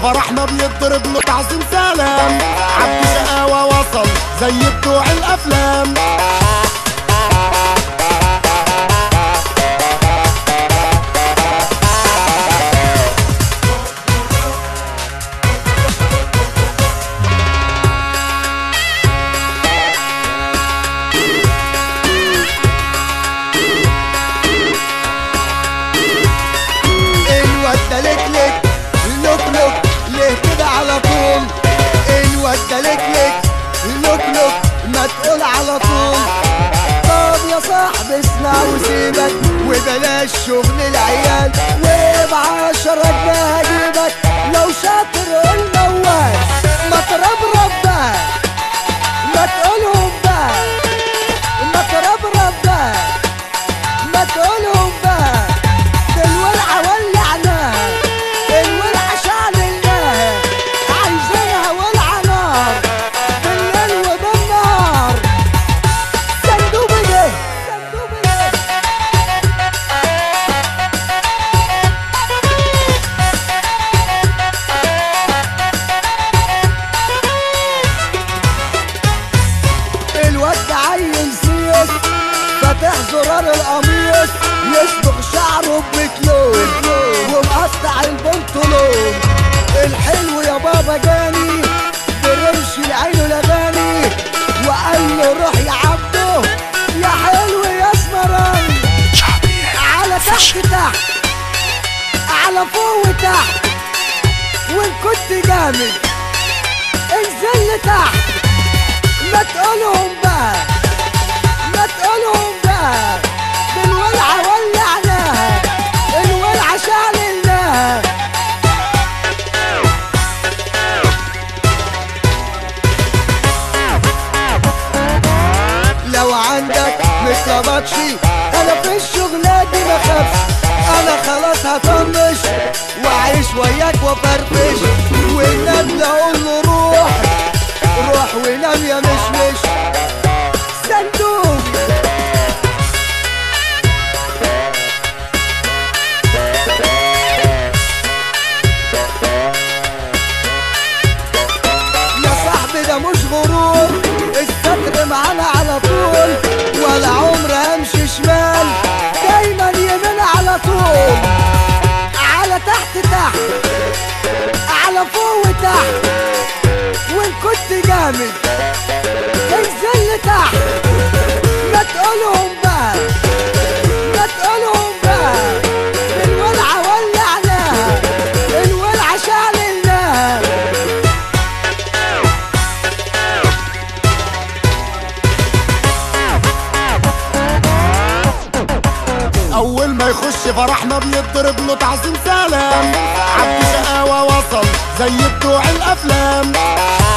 فرحنا بيضرب له تعظيم سلام. عبد شقاوة وصل زي بتوع الافلام. ما تقول على طول. طب يا صاحبي اسمع وسيبك وبلاش شغل العيال، وب10 جنيه هجيبك لو شاطر قول موال. ما تربرب بقى، ما تقولهم بقى، ما تربرب بقى، ما تقولهم بقى. الولعة ولعناها، الولعة شعللناها، عايزينها ولعة نار بالليل وبالنهار. صندوق جه، صندوق جه. الواد ده عيل سيس فاتح زرار القميص، يصبغ شعره بمكلون ومقطع البنطلون. الحلو يا بابا جاني برمش العين لغاني، وقال له روح يا عبده يا حلو يا اسمراني. على تحت تحت، على فوق وتحت، وان كنت جامد انزل لتحت. ما تقولهم بقى، ما تقولهم بقى. بالولعة ولعناها، الولعة شعللناها. لو عندك متربطشي انا في الشغلة دي ما خافش. انا خلاص هطنش وعيش وياك وفرفش، والنبي اقول له روح روح ونام يا مشمش. صندوق يا صاحبي ده مش غرور، الستر معانا على طول، ولا عمر امشي شمال دايما يمين على طول. على تحت تحت، على فوق وتحت، وان كنت جامد انزل لتحت. ما تقولهم بقى، ما تقولهم بقى. الولعة ولعناها، الولعة شعللناها. اول ما يخش فرحنا بيضرب له تعظيم سلام. عبد شقاوة وصل زي بتوع الافلام.